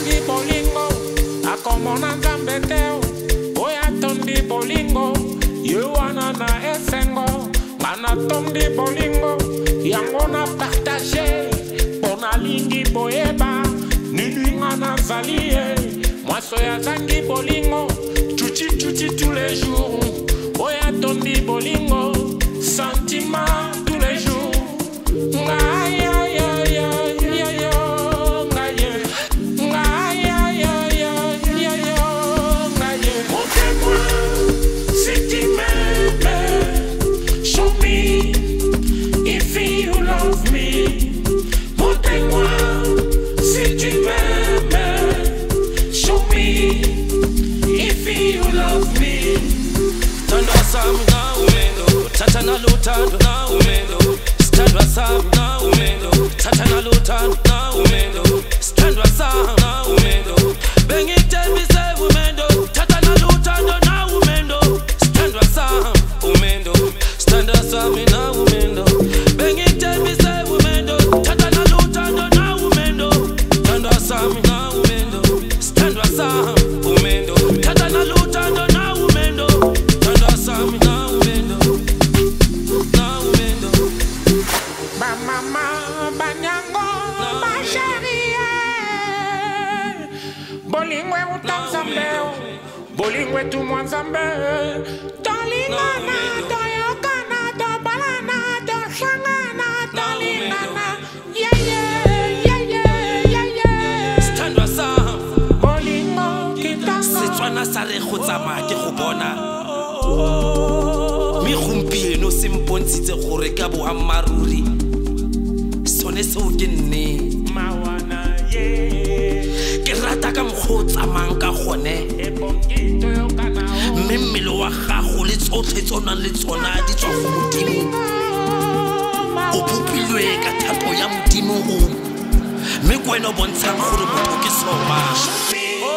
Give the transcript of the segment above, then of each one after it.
zangi bolingo akomona nzambe te oyo atondi bolingo ye wana na esengo nga natondi bolingo yango na partage mpo nalingi boyeba nini nga nazali ye mwaso ya zangi bolingo chuchi tous les jours oyo atondi bolingo sentiment tous les jours Lutando na umendo, stand sam na umendo, tatana lutando na umendo, stand sam na umendo, bengite bise umendo, tatana lutando na umendo, stand sam umendo, stand sam na umendo, bengite bise umendo, tatana lutando na umendo, stand sam na umendo, stand sam umendo, tatana lutando na umendo, stand sam na bolingwe utanzambe bolingwe tumwanzambe tolingana toyokana tobalana toshangana tolingana standwa sa bolingo kitanga setswana sa re go tsamaya ke go bona mme gompieno se mpontshitse gore ka boammaruri sone seo ke nne mawana ye ke rata ka mokgwa o tsamayang ka gone mme mmele wa gago le tsotlhe tse o nang le tsona di tswa go modimo o bopilwe ka thapo ya modimo o mme ke wena o bontshang gore motho ke soma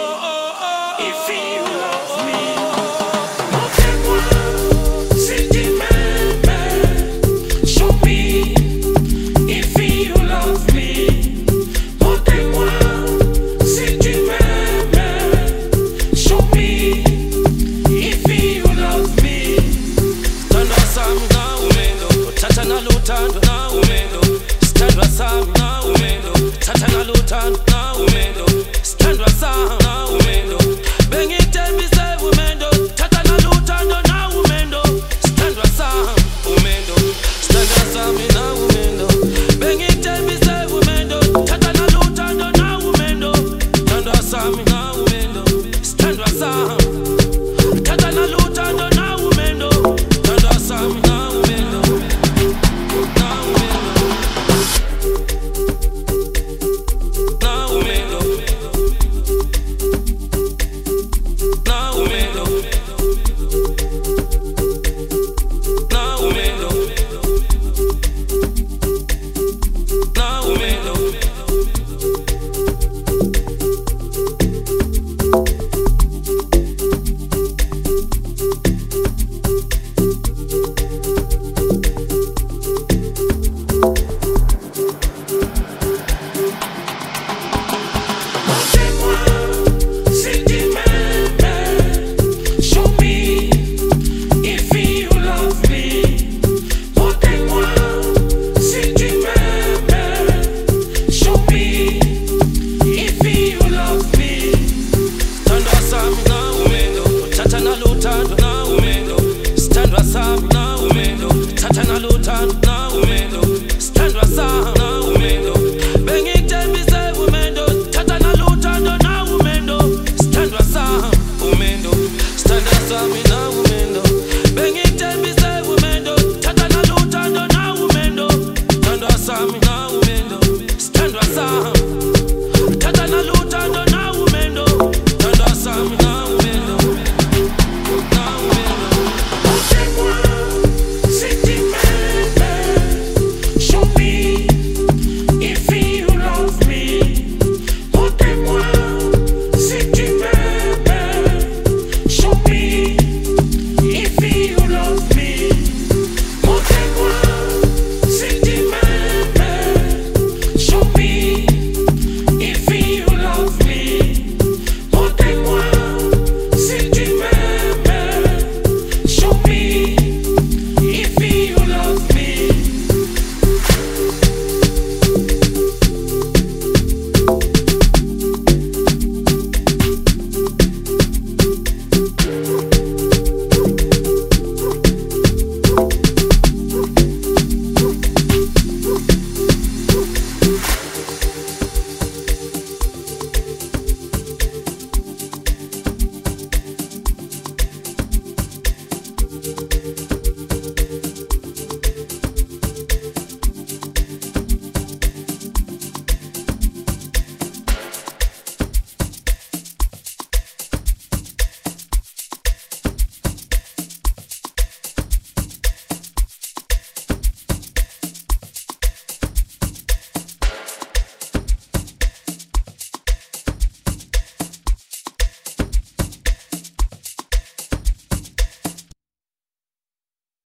Lutando na umendo, stand sam na umendo, tatana lutando na umendo, stand sam na umendo, bengite bise umendo, tatana lutando na umendo, stand sam umendo, stand sam na umendo, bengite bise umendo, tatana lutando na umendo, stand sam na umendo, stand sam, tatana lutando na umendo, stand sam na umendo. Some